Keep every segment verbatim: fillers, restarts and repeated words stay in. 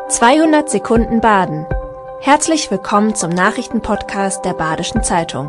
zweihundert Sekunden Baden. Herzlich willkommen zum Nachrichtenpodcast der Badischen Zeitung.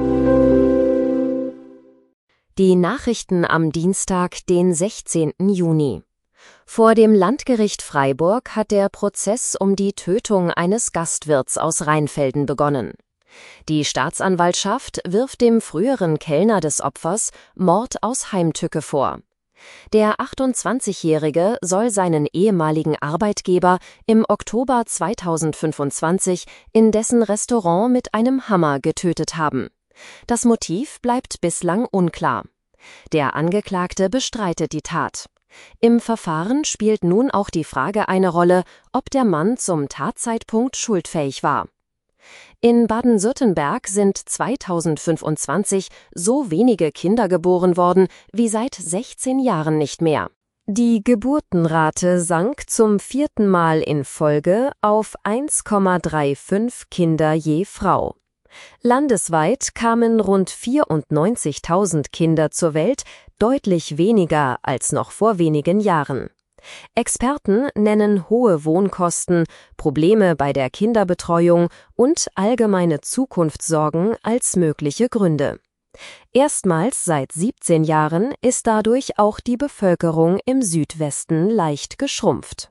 Die Nachrichten am Dienstag, den sechzehnten Juni. Vor dem Landgericht Freiburg hat der Prozess um die Tötung eines Gastwirts aus Rheinfelden begonnen. Die Staatsanwaltschaft wirft dem früheren Kellner des Opfers Mord aus Heimtücke vor. Der achtundzwanzigjährige soll seinen ehemaligen Arbeitgeber im Oktober zweitausendfünfundzwanzig in dessen Restaurant mit einem Hammer getötet haben. Das Motiv bleibt bislang unklar. Der Angeklagte bestreitet die Tat. Im Verfahren spielt nun auch die Frage eine Rolle, ob der Mann zum Tatzeitpunkt schuldfähig war. In Baden-Württemberg sind zweitausendfünfundzwanzig so wenige Kinder geboren worden wie seit sechzehn Jahren nicht mehr. Die Geburtenrate sank zum vierten Mal in Folge auf eins Komma fünfunddreißig Kinder je Frau. Landesweit kamen rund vierundneunzigtausend Kinder zur Welt, deutlich weniger als noch vor wenigen Jahren. Experten nennen hohe Wohnkosten, Probleme bei der Kinderbetreuung und allgemeine Zukunftssorgen als mögliche Gründe. Erstmals seit siebzehn Jahren ist dadurch auch die Bevölkerung im Südwesten leicht geschrumpft.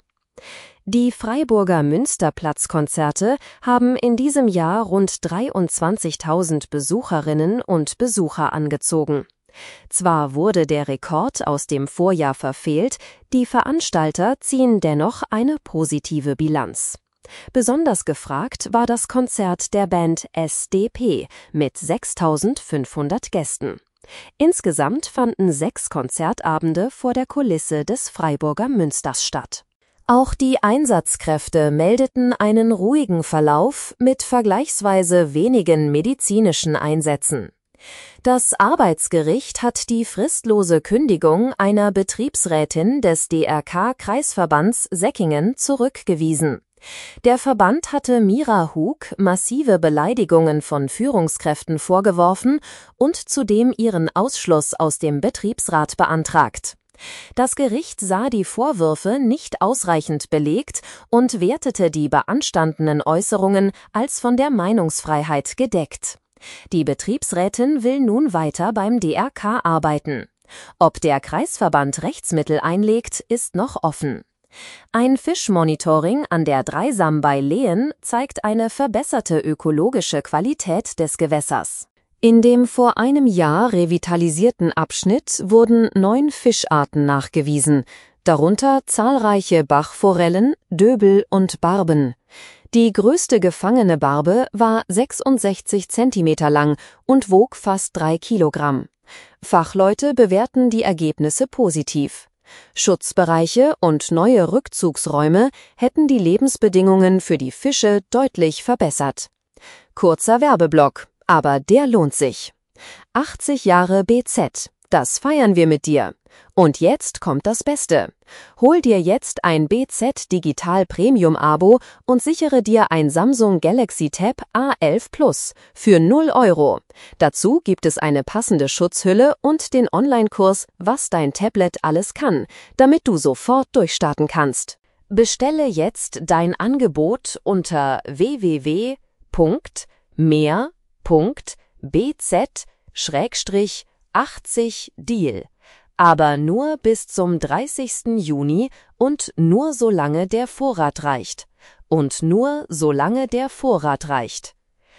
Die Freiburger Münsterplatz-Konzerte haben in diesem Jahr rund dreiundzwanzigtausend Besucherinnen und Besucher angezogen. Zwar wurde der Rekord aus dem Vorjahr verfehlt, die Veranstalter ziehen dennoch eine positive Bilanz. Besonders gefragt war das Konzert der Band S D P mit sechstausendfünfhundert Gästen. Insgesamt fanden sechs Konzertabende vor der Kulisse des Freiburger Münsters statt. Auch die Einsatzkräfte meldeten einen ruhigen Verlauf mit vergleichsweise wenigen medizinischen Einsätzen. Das Arbeitsgericht hat die fristlose Kündigung einer Betriebsrätin des D R K-Kreisverbands Säckingen zurückgewiesen. Der Verband hatte Mira Hug massive Beleidigungen von Führungskräften vorgeworfen und zudem ihren Ausschluss aus dem Betriebsrat beantragt. Das Gericht sah die Vorwürfe nicht ausreichend belegt und wertete die beanstandenen Äußerungen als von der Meinungsfreiheit gedeckt. Die Betriebsrätin will nun weiter beim D R K arbeiten. Ob der Kreisverband Rechtsmittel einlegt, ist noch offen. Ein Fischmonitoring an der Dreisam bei Lehen zeigt eine verbesserte ökologische Qualität des Gewässers. In dem vor einem Jahr revitalisierten Abschnitt wurden neun Fischarten nachgewiesen, darunter zahlreiche Bachforellen, Döbel und Barben. Die größte gefangene Barbe war sechsundsechzig Zentimeter lang und wog fast drei Kilogramm. Fachleute bewerten die Ergebnisse positiv. Schutzbereiche und neue Rückzugsräume hätten die Lebensbedingungen für die Fische deutlich verbessert. Kurzer Werbeblock, aber der lohnt sich. achtzig Jahre B Z, das feiern wir mit dir. Und jetzt kommt das Beste. Hol dir jetzt ein B Z Digital Premium Abo und sichere dir ein Samsung Galaxy Tab A elf Plus für null Euro. Dazu gibt es eine passende Schutzhülle und den Online-Kurs Was dein Tablet alles kann, damit du sofort durchstarten kannst. Bestelle jetzt dein Angebot unter w w w punkt mehr punkt b z Schrägstrich achtzig Deal. Aber nur bis zum dreißigsten Juni und nur solange der Vorrat reicht. Und nur solange der Vorrat reicht.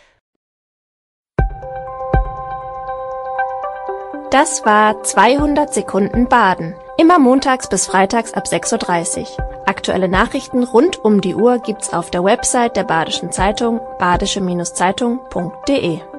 Das war zweihundert Sekunden Baden. Immer montags bis freitags ab sechs Uhr dreißig. Aktuelle Nachrichten rund um die Uhr gibt's auf der Website der Badischen Zeitung badische Zeitung punkt de.